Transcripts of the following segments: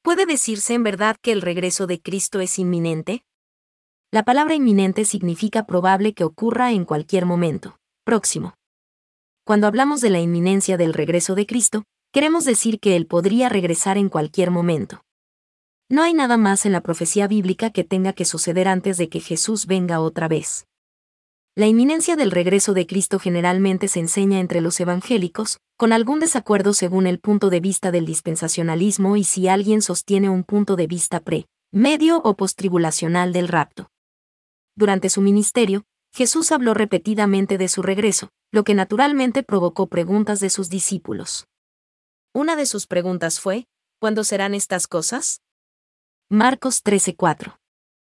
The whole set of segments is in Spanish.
¿Puede decirse en verdad que el regreso de Cristo es inminente? La palabra inminente significa probable que ocurra en cualquier momento, próximo. Cuando hablamos de la inminencia del regreso de Cristo, queremos decir que Él podría regresar en cualquier momento. No hay nada más en la profecía bíblica que tenga que suceder antes de que Jesús venga otra vez. La inminencia del regreso de Cristo generalmente se enseña entre los evangélicos, con algún desacuerdo según el punto de vista del dispensacionalismo y si alguien sostiene un punto de vista medio o postribulacional del rapto. Durante su ministerio, Jesús habló repetidamente de su regreso, lo que naturalmente provocó preguntas de sus discípulos. Una de sus preguntas fue, ¿cuándo serán estas cosas? Marcos 13:4.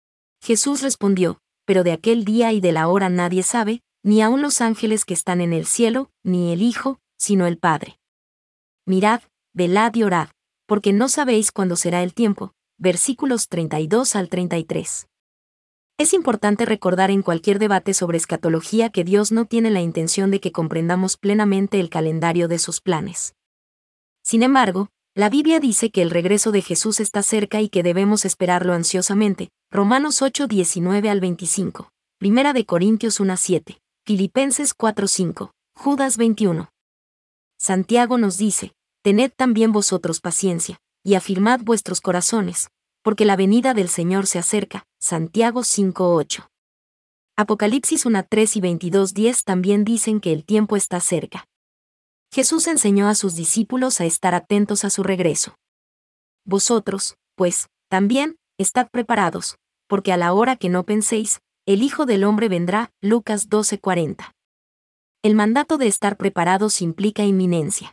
Jesús respondió, pero de aquel día y de la hora nadie sabe, ni aun los ángeles que están en el cielo, ni el Hijo, sino el Padre. Mirad, velad y orad, porque no sabéis cuándo será el tiempo. Versículos 32 al 33. Es importante recordar en cualquier debate sobre escatología que Dios no tiene la intención de que comprendamos plenamente el calendario de sus planes. Sin embargo, la Biblia dice que el regreso de Jesús está cerca y que debemos esperarlo ansiosamente. Romanos 8:19 al 25. Primera de Corintios 1:7. Filipenses 4:5. Judas 21. Santiago nos dice, tened también vosotros paciencia, y afirmad vuestros corazones, porque la venida del Señor se acerca. Santiago 5:8. Apocalipsis 1:3 y 22:10 también dicen que el tiempo está cerca. Jesús enseñó a sus discípulos a estar atentos a su regreso. Vosotros, pues, también, estad preparados, porque a la hora que no penséis, el Hijo del Hombre vendrá. Lucas 12:40. El mandato de estar preparados implica inminencia.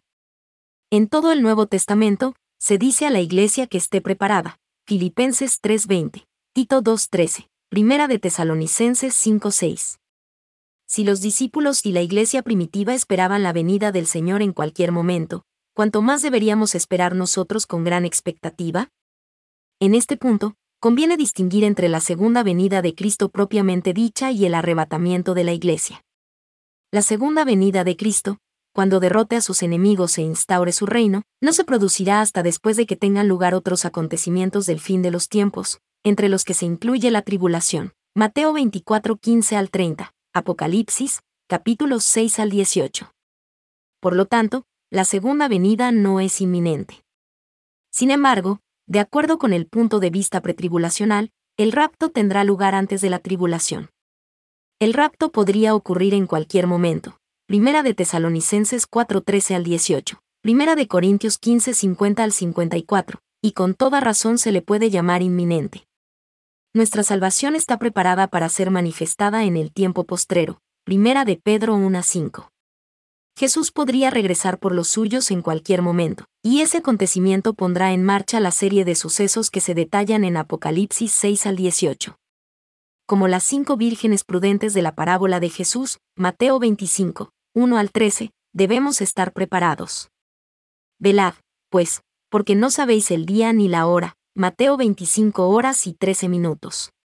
En todo el Nuevo Testamento, se dice a la Iglesia que esté preparada. Filipenses 3:20, Tito 2:13, Primera de Tesalonicenses 5:6. Si los discípulos y la Iglesia primitiva esperaban la venida del Señor en cualquier momento, ¿cuánto más deberíamos esperar nosotros con gran expectativa? En este punto, conviene distinguir entre la segunda venida de Cristo propiamente dicha y el arrebatamiento de la Iglesia. La segunda venida de Cristo, cuando derrote a sus enemigos e instaure su reino, no se producirá hasta después de que tengan lugar otros acontecimientos del fin de los tiempos, entre los que se incluye la tribulación. Mateo 24:15 al 30. Apocalipsis, capítulos 6 al 18. Por lo tanto, la segunda venida no es inminente. Sin embargo, de acuerdo con el punto de vista pretribulacional, el rapto tendrá lugar antes de la tribulación. El rapto podría ocurrir en cualquier momento. Primera de Tesalonicenses 4:13 al 18. Primera de Corintios 15:50 al 54, y con toda razón se le puede llamar inminente. Nuestra salvación está preparada para ser manifestada en el tiempo postrero. Primera de Pedro 1:5. Jesús podría regresar por los suyos en cualquier momento, y ese acontecimiento pondrá en marcha la serie de sucesos que se detallan en Apocalipsis 6 al 18. Como las 5 vírgenes prudentes de la parábola de Jesús, Mateo 25, 1 al 13, debemos estar preparados. Velad, pues, porque no sabéis el día ni la hora. Mateo 25 horas y 13 minutos.